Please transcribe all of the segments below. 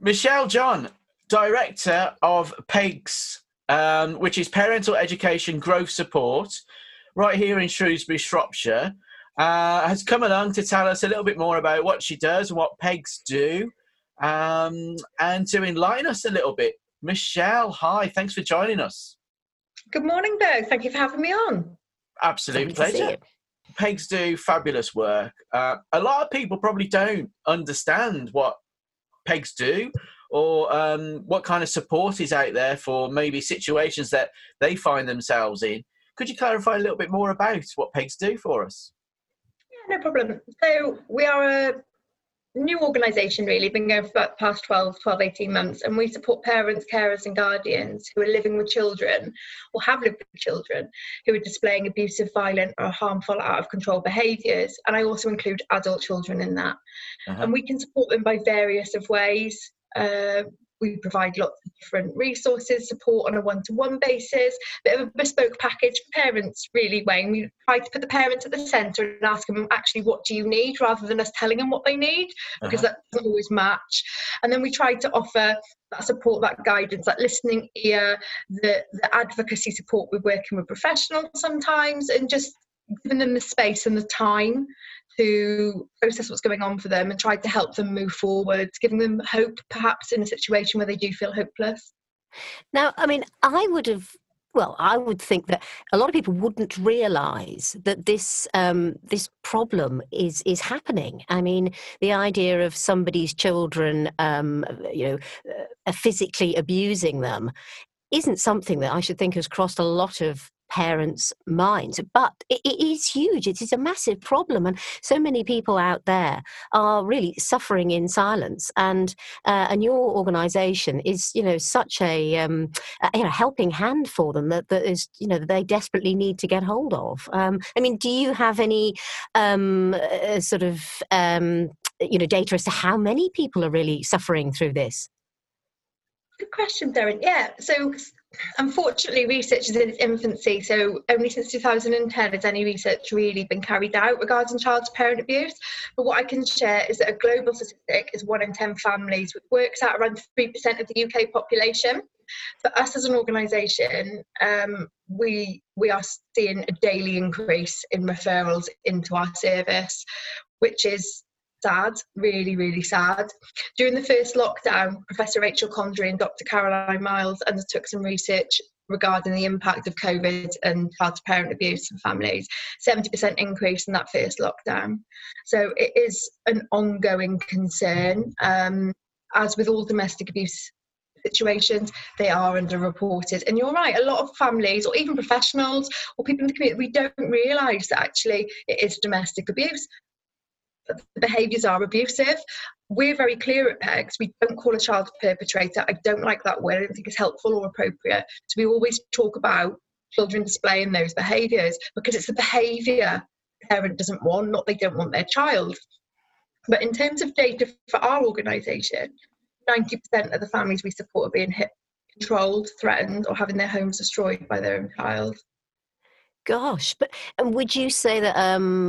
Michelle John, Director of PEGS, which is Parental Education Growth Support, right here in Shrewsbury, Shropshire, has come along to tell us a little bit more about what she does and what PEGS do, and to enlighten us a little bit. Michelle, hi, thanks for joining us. Good morning, Doug. Thank you for having me on. Absolute pleasure. PEGS do fabulous work. A lot of people probably don't understand what PEGS do, or what kind of support is out there for maybe situations that they find themselves in. Could you clarify a little bit more about what PEGS do for us? Yeah, no problem. So we are a new organisation, really, been going for about the past 12, 18 months, and we support parents, carers and guardians who are living with children or have lived with children who are displaying abusive, violent or harmful, out of control behaviours. And I also include adult children in that. And we can support them by various of ways. We provide lots of different resources, support on a one-to-one basis, bit of a bespoke package for parents, really, Wayne. We try to put the parents at the centre and ask them, actually, what do you need, rather than us telling them what they need, because that doesn't always match. And then we try to offer that support, that guidance, that listening ear, the advocacy support with working with professionals sometimes, and just giving them the space and the time to process what's going on for them and try to help them move forward, giving them hope perhaps in a situation where they do feel hopeless. Now, I mean, I would think that a lot of people wouldn't realise that this problem is happening. I mean, the idea of somebody's children, physically abusing them isn't something that I should think has crossed a lot of parents' minds, but it is huge. It is a massive problem, and so many people out there are really suffering in silence. And your organisation is, such a helping hand for them that is, that they desperately need to get hold of. I mean, do you have any data as to how many people are really suffering through this? Good question, Darren. Yeah, so unfortunately, research is in its infancy, so only since 2010 has any research really been carried out regarding child-to-parent abuse. But what I can share is that a global statistic is 1 in 10 families, which works out around 3% of the UK population. For us as an organisation, we are seeing a daily increase in referrals into our service, which is sad, really, really sad. During the first lockdown, Professor Rachel Condry and Dr. Caroline Miles undertook some research regarding the impact of COVID and child-to-parent abuse in families. 70% increase in that first lockdown. So it is an ongoing concern. As with all domestic abuse situations, they are underreported. And you're right, a lot of families or even professionals or people in the community, we don't realise that actually it is domestic abuse. But the behaviours are abusive. We're very clear at PEGS. We don't call a child a perpetrator. I don't like that word. I don't think it's helpful or appropriate. So we always talk about children displaying those behaviours because it's the behaviour the parent doesn't want, not they don't want their child. But in terms of data for our organisation, 90% of the families we support are being controlled, threatened, or having their homes destroyed by their own child. Gosh, and would you say that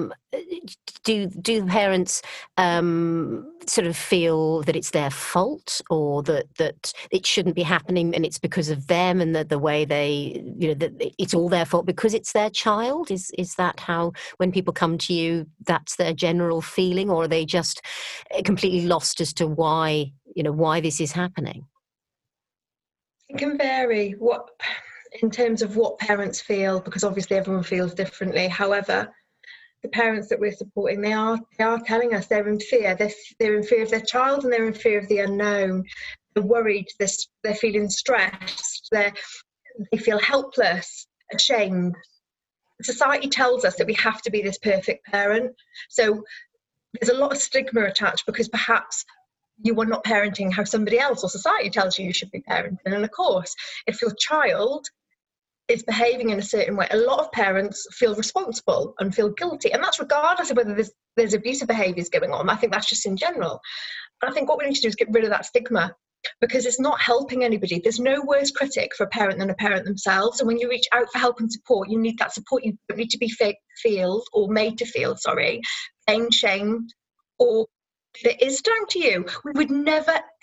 do parents sort of feel that it's their fault, or that it shouldn't be happening and it's because of them, and that the way they, that it's all their fault because it's their child? Is that how, when people come to you, that's their general feeling, or are they just completely lost as to why this is happening? It can vary. In terms of what parents feel, because obviously everyone feels differently. However, the parents that we're supporting, they are telling us they're in fear. They're in fear of their child, and they're in fear of the unknown. They're worried. They're feeling stressed. They feel helpless, ashamed. Society tells us that we have to be this perfect parent. So there's a lot of stigma attached because perhaps you are not parenting how somebody else or society tells you should be parenting. And of course, if your child is behaving in a certain way, a lot of parents feel responsible and feel guilty. And that's regardless of whether there's abusive behaviours going on. I think that's just in general. And I think what we need to do is get rid of that stigma, because it's not helping anybody. There's no worse critic for a parent than a parent themselves. And when you reach out for help and support, you need that support. You don't need to be made to feel, blamed, shamed, or it is down to you. We would never,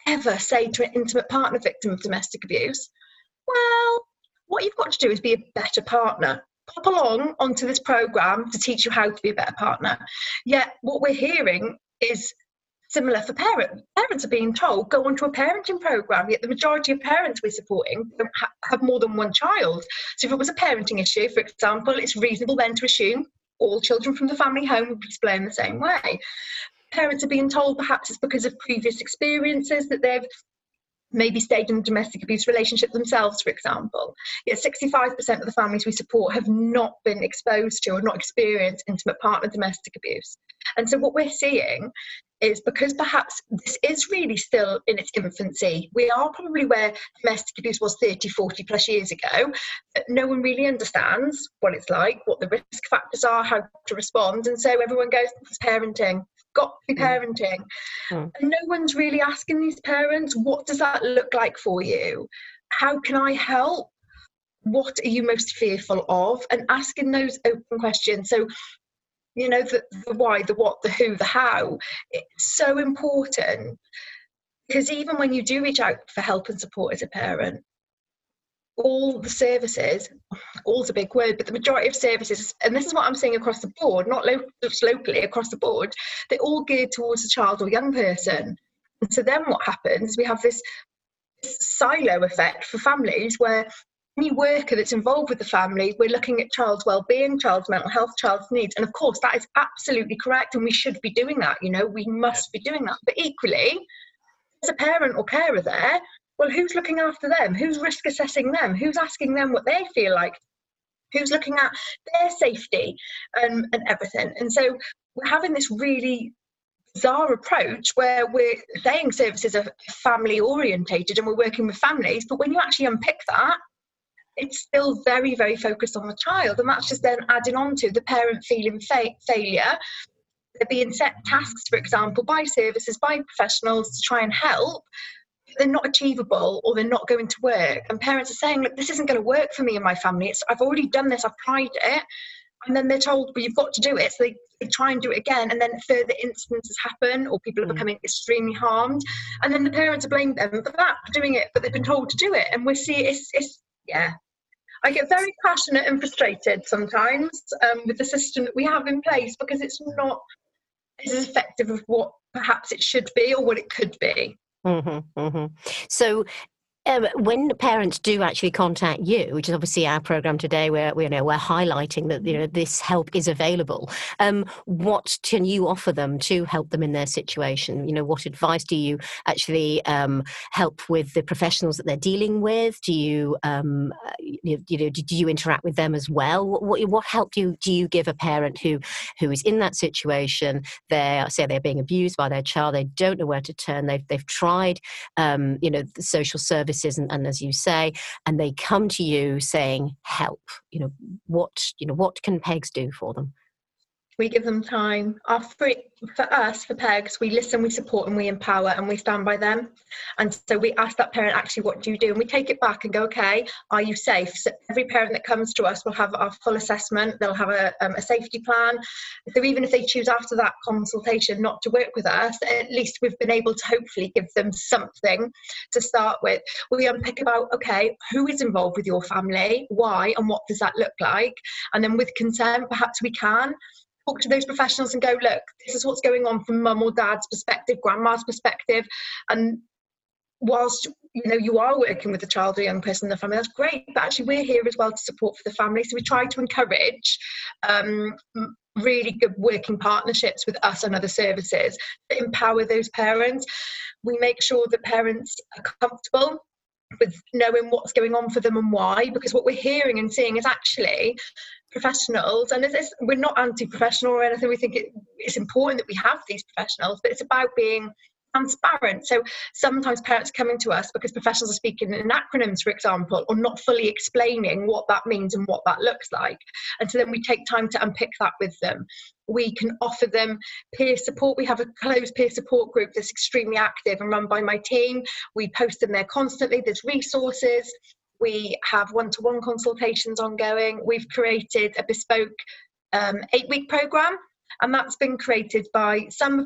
ever say to an intimate partner victim of domestic abuse, well, what you've got to do is be a better partner. Pop along onto this programme to teach you how to be a better partner. Yet what we're hearing is similar for parents. Parents are being told, go onto a parenting programme, yet the majority of parents we're supporting don't have more than one child. So if it was a parenting issue, for example, it's reasonable then to assume all children from the family home would be displaying the same way. Parents are being told perhaps it's because of previous experiences that they've maybe stayed in a domestic abuse relationship themselves, for example. Yet 65% of the families we support have not been exposed to or not experienced intimate partner domestic abuse. And so what we're seeing is, because perhaps this is really still in its infancy, we are probably where domestic abuse was 30, 40 plus years ago, but no one really understands what it's like, what the risk factors are, how to respond. And so everyone goes, it's parenting. Got to be parenting. And no one's really asking these parents, what does that look like for you? How can I help? What are you most fearful of? And asking those open questions. So, you know, the why, the what, the who, the how. It's so important, because even when you do reach out for help and support as a parent, all the services, all's a big word, but the majority of services, and this is what I'm saying across the board, not just locally, across the board, they're all geared towards a child or young person. And so then what happens, we have this silo effect for families where any worker that's involved with the family, we're looking at child's well-being, child's mental health, child's needs. And of course, that is absolutely correct, and we should be doing that, you know, we must be doing that. But equally, as a parent or carer there, well, who's looking after them? Who's risk assessing them? Who's asking them what they feel like? Who's looking at their safety and everything? And so we're having this really bizarre approach where we're saying services are family orientated and we're working with families, but when you actually unpick that, it's still very, very focused on the child. And that's just then adding on to the parent feeling failure. They're being set tasks, for example, by services, by professionals to try and help. They're not achievable, or they're not going to work. And parents are saying, look, this isn't going to work for me and my family. I've already done this, I've tried it. And then they're told, well, you've got to do it. So they try and do it again. And then further instances happen, or people are becoming extremely harmed. And then the parents are blaming them for that, for doing it, but they've been told to do it. And we see it's I get very passionate and frustrated sometimes with the system that we have in place, because it's not as effective as what perhaps it should be or what it could be. So when parents do actually contact you, which is obviously our program today, where we're highlighting that this help is available, what can you offer them to help them in their situation? What advice do you actually help with the professionals that they're dealing with? Do you do you interact with them as well? What help do you give a parent who is in that situation? They're being abused by their child. They don't know where to turn. They've tried the social services and as you say, and they come to you saying help. What can PEGS do for them? We give them time. For us, for PEGS, we listen, we support, and we empower, and we stand by them. And so we ask that parent, actually, what do you do? And we take it back and go, okay, are you safe? So every parent that comes to us will have our full assessment. They'll have a safety plan. So even if they choose after that consultation not to work with us, at least we've been able to hopefully give them something to start with. We unpick about, okay, who is involved with your family? Why? And what does that look like? And then with consent, perhaps we can talk to those professionals and go, look, this is what's going on from mum or dad's perspective, grandma's perspective. And whilst you are working with a child or young person in the family, that's great, but actually we're here as well to support for the family. So we try to encourage really good working partnerships with us and other services that empower those parents. We make sure that parents are comfortable with knowing what's going on for them and why, because what we're hearing and seeing is actually professionals, and we're not anti-professional or anything, we think it's important that we have these professionals, but it's about being transparent. So sometimes parents are coming to us because professionals are speaking in acronyms, for example, or not fully explaining what that means and what that looks like. And so then we take time to unpick that with them. We can offer them peer support. We have a closed peer support group that's extremely active and run by my team. We post them there constantly. There's resources. We have one-to-one consultations ongoing. We've created a bespoke 8-week programme, and that's been created by some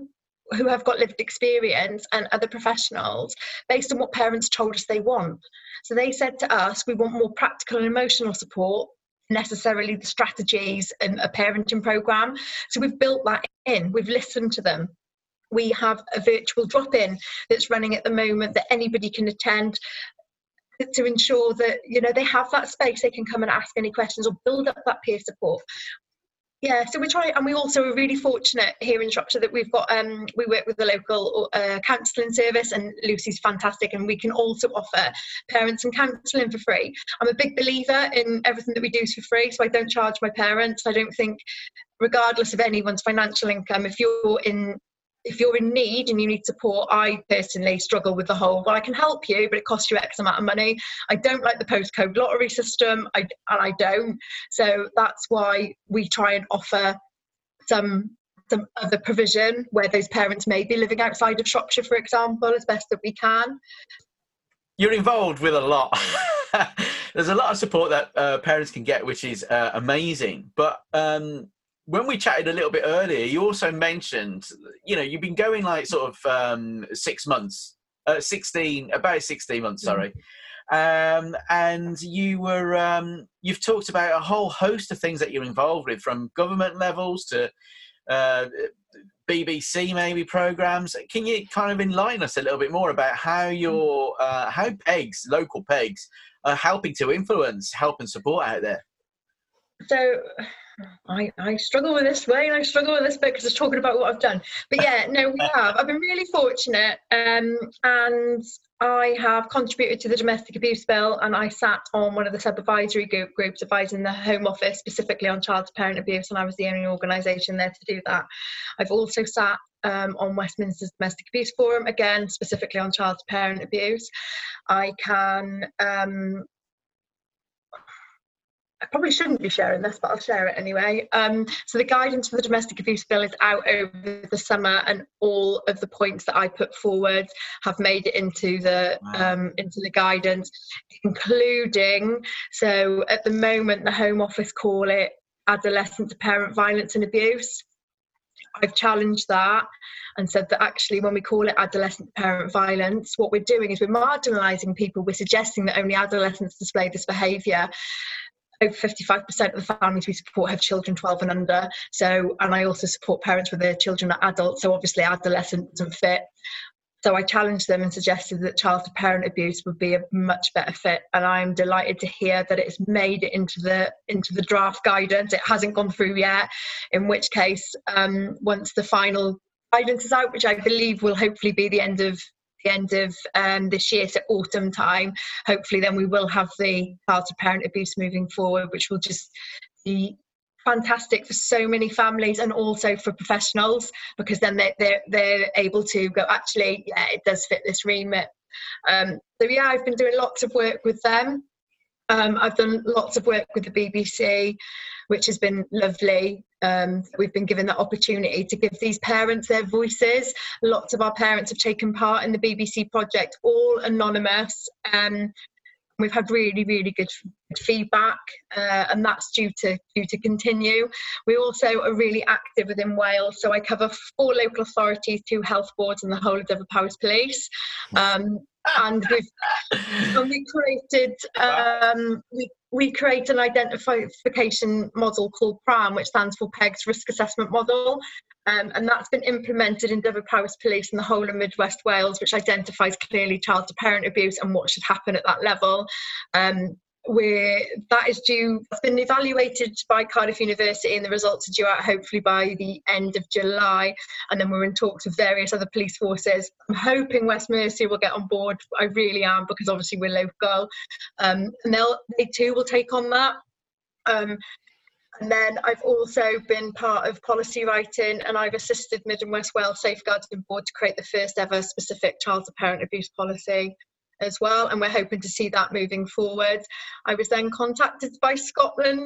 who have got lived experience and other professionals based on what parents told us they want. So they said to us, we want more practical and emotional support, necessarily the strategies and a parenting programme. So we've built that in, we've listened to them. We have a virtual drop-in that's running at the moment that anybody can attend, to ensure that, you know, they have that space, they can come and ask any questions or build up that peer support. Yeah, so we try, and we also are really fortunate here in Shropshire that we've got, we work with the local counselling service, and Lucy's fantastic, and we can also offer parents and counselling for free. I'm a big believer in everything that we do is for free, so I don't charge my parents. I don't think, regardless of anyone's financial income, if you're in need and you need support, I personally struggle with the whole, well, I can help you, but it costs you X amount of money. I don't like the postcode lottery system, and I don't. So that's why we try and offer some other provision where those parents may be living outside of Shropshire, for example, as best that we can. You're involved with a lot. There's a lot of support that parents can get, which is amazing. But when we chatted a little bit earlier, you also mentioned, you know, you've been going like sort of 6 months, about 16 months, sorry. And you were, you've talked about a whole host of things that you're involved with, from government levels to BBC maybe programs. Can you kind of enlighten us a little bit more about how your, how PEGS, local PEGS, are helping to influence, help and support out there? So I struggle with this way, and I struggle with this bit because it's talking about what I've done. But yeah, no, we have. I've been really fortunate, and I have contributed to the domestic abuse bill, and I sat on one of the sub-advisory groups advising the Home Office specifically on child-to-parent abuse, and I was the only organisation there to do that. I've also sat on Westminster's Domestic Abuse Forum, again, specifically on child-to-parent abuse. I can... I probably shouldn't be sharing this, but I'll share it anyway. So the guidance for the domestic abuse bill is out over the summer, and all of the points that I put forward have made it into the guidance, including, so at the moment the Home Office call it adolescent to parent violence and abuse. I've challenged that and said that actually when we call it adolescent parent violence, what we're doing is we're marginalising people. We're suggesting that only adolescents display this behaviour. Over 55% of the families we support have children 12 and under. So, and I also support parents with their children are adults. So obviously adolescent doesn't fit. So I challenged them and suggested that child to parent abuse would be a much better fit. And I'm delighted to hear that it's made it into the draft guidance. It hasn't gone through yet, in which case, once the final guidance is out, which I believe will hopefully be the end of this year, so autumn time, hopefully then we will have the child to parent abuse moving forward, which will just be fantastic for so many families and also for professionals, because then they're able to go, actually, yeah, it does fit this remit. So yeah, I've been doing lots of work with them. I've done lots of work with the BBC, which has been lovely. We've been given the opportunity to give these parents their voices. Lots of our parents have taken part in the BBC project, all anonymous. We've had really, really good feedback, and that's due to continue. We also are really active within Wales, so I cover 4 local authorities, 2 health boards, and the whole of Dyfed-Powys Police. And we create an identification model called PRAM, which stands for PEGS Risk Assessment Model, and that's been implemented in Dyfed-Powys Police and the whole of Midwest Wales, which identifies clearly child to parent abuse and what should happen at that level. That's been evaluated by Cardiff University, and the results are due out hopefully by the end of July, and then we're in talks with various other police forces. I'm hoping West Mercia will get on board. I really am, because obviously we're local, and they too will take on that. And then I've also been part of policy writing, and I've assisted Mid and West Wales Safeguarding Board to create the first ever specific child to parent abuse policy as well, and we're hoping to see that moving forward. I was then contacted by Scotland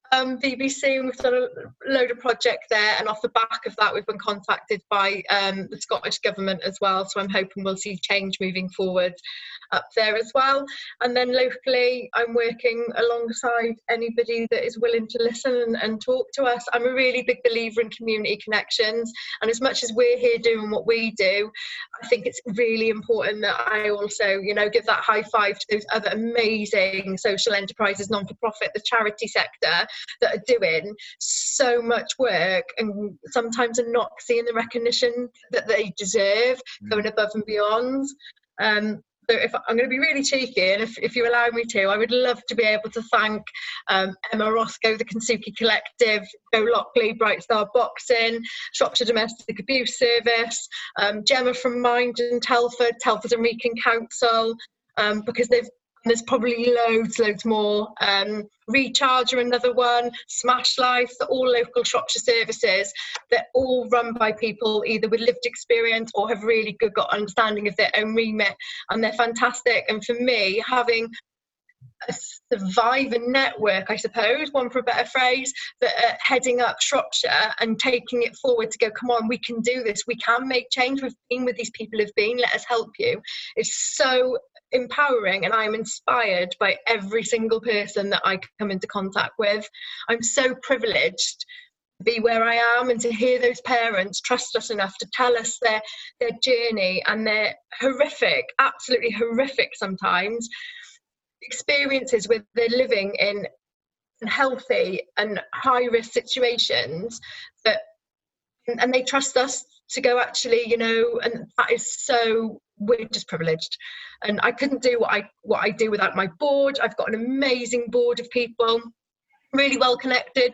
BBC. We've done a load of projects there, and off the back of that we've been contacted by the Scottish Government as well, so I'm hoping we'll see change moving forward up there as well. And then locally I'm working alongside anybody that is willing to listen and talk to us. I'm a really big believer in community connections, and as much as we're here doing what we do, I think it's really important that I also, you know, give that high five to those other amazing social enterprises, non-for-profit, the charity sector, that are doing so much work and sometimes are not seeing the recognition that they deserve, going above and beyond. So if I'm going to be really cheeky, and if you allow me to, I would love to be able to thank Emma Roscoe, the Kensuke Collective, Joe Lockley, Bright Star Boxing, Shropshire Domestic Abuse Service, Gemma from Mind and Telford and Wrekin Council, because there's probably loads more. Recharge are another one, Smash Life, they're all local Shropshire services. They're all run by people either with lived experience or have really got understanding of their own remit, and they're fantastic. And for me, having a survivor network, I suppose, one for a better phrase, that are heading up Shropshire and taking it forward to go, come on, we can do this, we can make change, we've been with these people who've been, let us help you. It's so empowering, and I'm inspired by every single person that I come into contact with. I'm so privileged to be where I am and to hear those parents trust us enough to tell us their journey and their horrific, absolutely horrific sometimes, experiences where they're living in healthy and high risk situations, and they trust us to go, actually, you know, and that is so, we're just privileged. And I couldn't do what I do without my board. I've got an amazing board of people, really well connected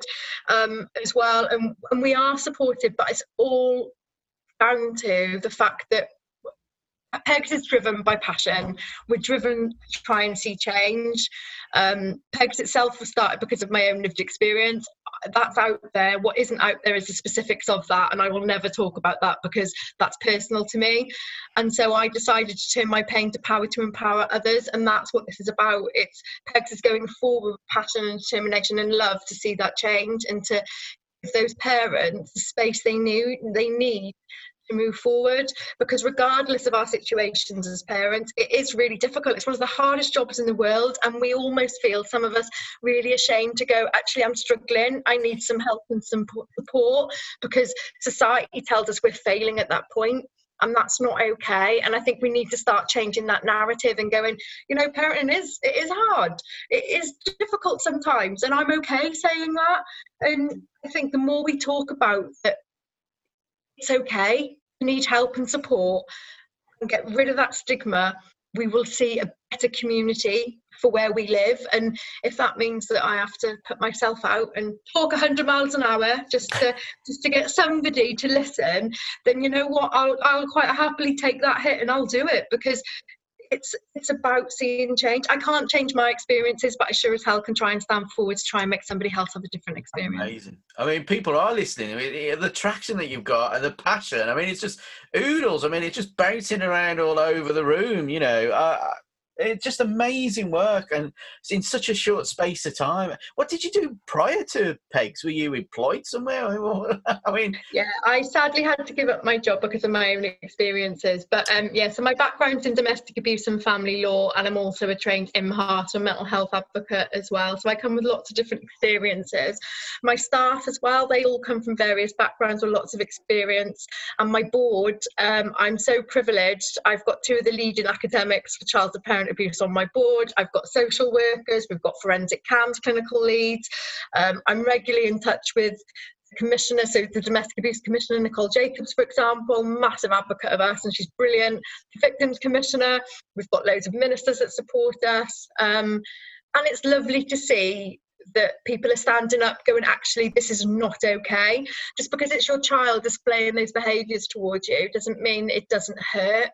as well, and we are supported, but it's all down to the fact that Pegs is driven by passion. We're driven to try and see change. Pegs itself was started because of my own lived experience. That's out there. What isn't out there is the specifics of that, and I will never talk about that because that's personal to me. And so I decided to turn my pain to power to empower others, and that's what this is about. It's Pegs is going forward with passion and determination and love to see that change, and to give those parents the space they need to move forward, because regardless of our situations as parents, it is really difficult. It's one of the hardest jobs in the world, and we almost feel, some of us, really ashamed to go, actually, I'm struggling, I need some help and some support, because society tells us we're failing at that point, and that's not okay. And I think we need to start changing that narrative and going, you know, parenting it is hard, it is difficult sometimes, and I'm okay saying that. And I think the more we talk about that, it's okay to need help and support, and get rid of that stigma, we will see a better community for where we live. And if that means that I have to put myself out and talk 100 miles an hour just to get somebody to listen, then you know what, I'll quite happily take that hit, and I'll do it, because it's about seeing change. I can't change my experiences, but I sure as hell can try and stand forward to try and make somebody else have a different experience. Amazing. I mean, people are listening. I mean, the traction that you've got and the passion, I mean, it's just oodles. I mean, it's just bouncing around all over the room, you know. It's just amazing work, and it's in such a short space of time. What did you do prior to Pegs? Were you employed somewhere? I mean, yeah, I sadly had to give up my job because of my own experiences. But yeah, so my background's in domestic abuse and family law, and I'm also a trained MHeart, a mental health advocate as well. So I come with lots of different experiences. My staff as well, they all come from various backgrounds with lots of experience. And my board, I'm so privileged. I've got two of the leading academics for child to parent abuse on my board. I've got social workers, we've got forensic CAMS clinical leads. I'm regularly in touch with the commissioner, so the domestic abuse commissioner, Nicole Jacobs, for example, massive advocate of us, and she's brilliant. The victims commissioner, we've got loads of ministers that support us. And it's lovely to see that people are standing up going, actually, this is not okay. Just because it's your child displaying those behaviours towards you doesn't mean it doesn't hurt.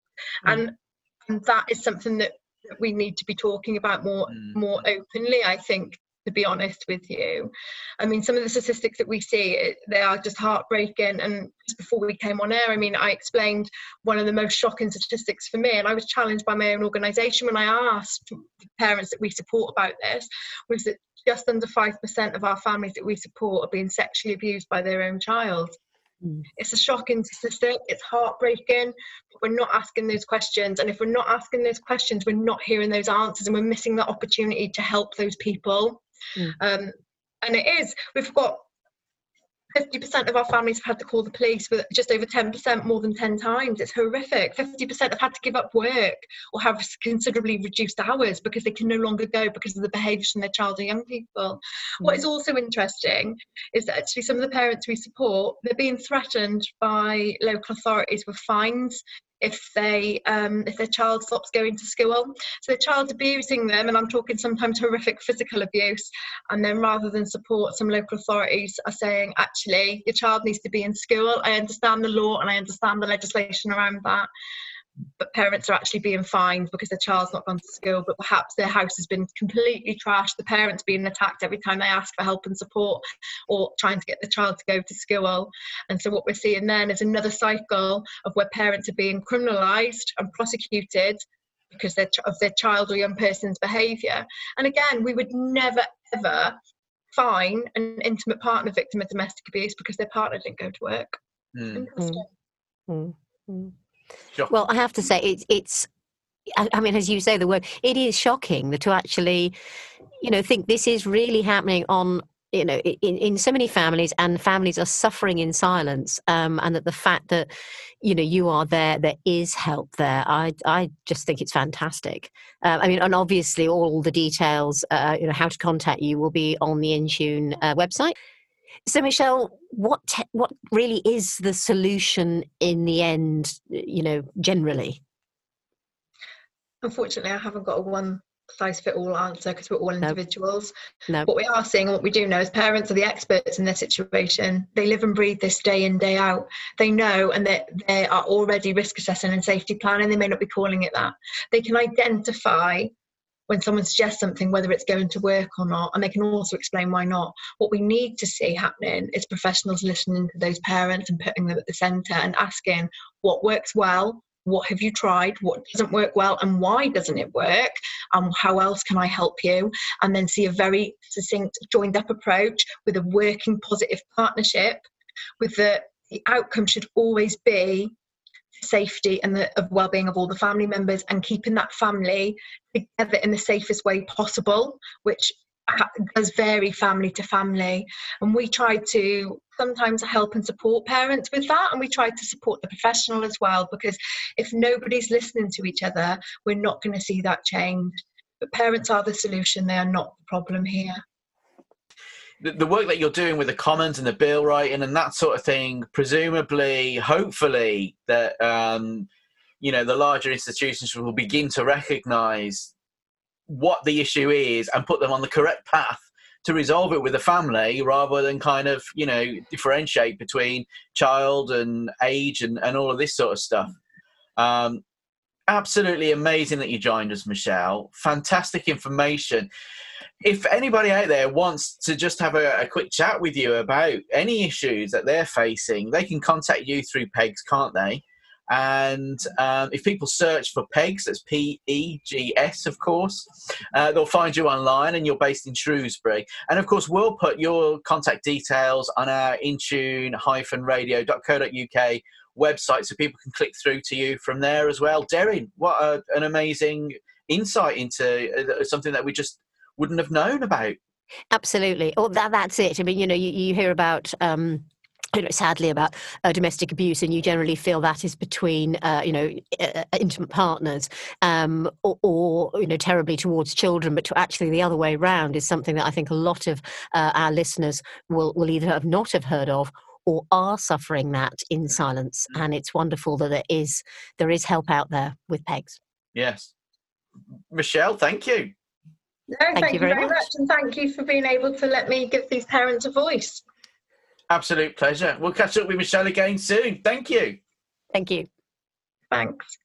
And that is something that we need to be talking about more openly, I think. to be honest with you. I mean, some of the statistics that we see, they are just heartbreaking. And just before we came on air, I mean, I explained one of the most shocking statistics for me, and I was challenged by my own organisation when I asked the parents that we support about this, was that just under 5% of our families that we support are being sexually abused by their own child. It's a shocking statistic. It's heartbreaking. But we're not asking those questions. And if we're not asking those questions, we're not hearing those answers, and we're missing the opportunity to help those people. And it is. We've got 50% of our families have had to call the police, with just over 10% more than 10 times. It's horrific. 50% have had to give up work or have considerably reduced hours because they can no longer go because of the behaviours from their child or young people. What is also interesting is that actually some of the parents we support, they're being threatened by local authorities with fines if their child stops going to school. So the child's abusing them, and I'm talking sometimes horrific physical abuse, and then rather than support, some local authorities are saying, actually, your child needs to be in school. I understand the law and I understand the legislation around that, but parents are actually being fined because their child's not gone to school, but perhaps their house has been completely trashed, the parents being attacked every time they ask for help and support, or trying to get the child to go to school. And so what we're seeing then is another cycle of where parents are being criminalised and prosecuted because of their child or young person's behaviour. And again, we would never ever fine an intimate partner victim of domestic abuse because their partner didn't go to work. Well, I have to say, it's. I mean, as you say the word, it is shocking to actually, think this is really happening on, in so many families, and families are suffering in silence, and that the fact that, you are there is help there. I just think it's fantastic. I mean, and obviously all the details, how to contact you will be on the Intune website. So, Michelle, what really is the solution in the end, generally? Unfortunately, I haven't got a one-size-fits-all answer because we're all individuals. No. What we are seeing and what we do know is parents are the experts in their situation. They live and breathe this day in, day out. They know, and they are already risk assessing and safety planning. They may not be calling it that. They can identify when someone suggests something, whether it's going to work or not, and they can also explain why not. What we need to see happening is professionals listening to those parents and putting them at the centre and asking what works well, what have you tried, what doesn't work well, and why doesn't it work, and how else can I help you, and then see a very succinct joined up approach with a working positive partnership with the outcome should always be safety and the well-being of all the family members, and keeping that family together in the safest way possible, which does vary family to family. And we try to sometimes help and support parents with that, and we try to support the professional as well, because if nobody's listening to each other, we're not going to see that change. But parents are the solution, they are not the problem here. The work that you're doing with the Commons and the bill writing and that sort of thing, presumably, hopefully, that the larger institutions will begin to recognise what the issue is and put them on the correct path to resolve it with the family, rather than kind of differentiate between child and age and all of this sort of stuff. Absolutely amazing that you joined us, Michelle. Fantastic information. If anybody out there wants to just have a quick chat with you about any issues that they're facing, they can contact you through PEGS, can't they? And if people search for PEGS, that's PEGS, of course, they'll find you online, and you're based in Shrewsbury. And of course, we'll put your contact details on our intune-radio.co.uk website, so people can click through to you from there as well. Derryn, what an amazing insight into something that we just wouldn't have known about. Absolutely. Oh, that's it. I mean, you hear about sadly about domestic abuse, and you generally feel that is between intimate partners, or terribly towards children, but to actually the other way around is something that I think a lot of our listeners will either have not have heard of or are suffering that in silence. And it's wonderful that there is help out there with PEGS. Yes. Michelle, thank you. No, thank you very much. And thank you for being able to let me give these parents a voice. Absolute pleasure. We'll catch up with Michelle again soon. Thank you. Thank you. Thanks.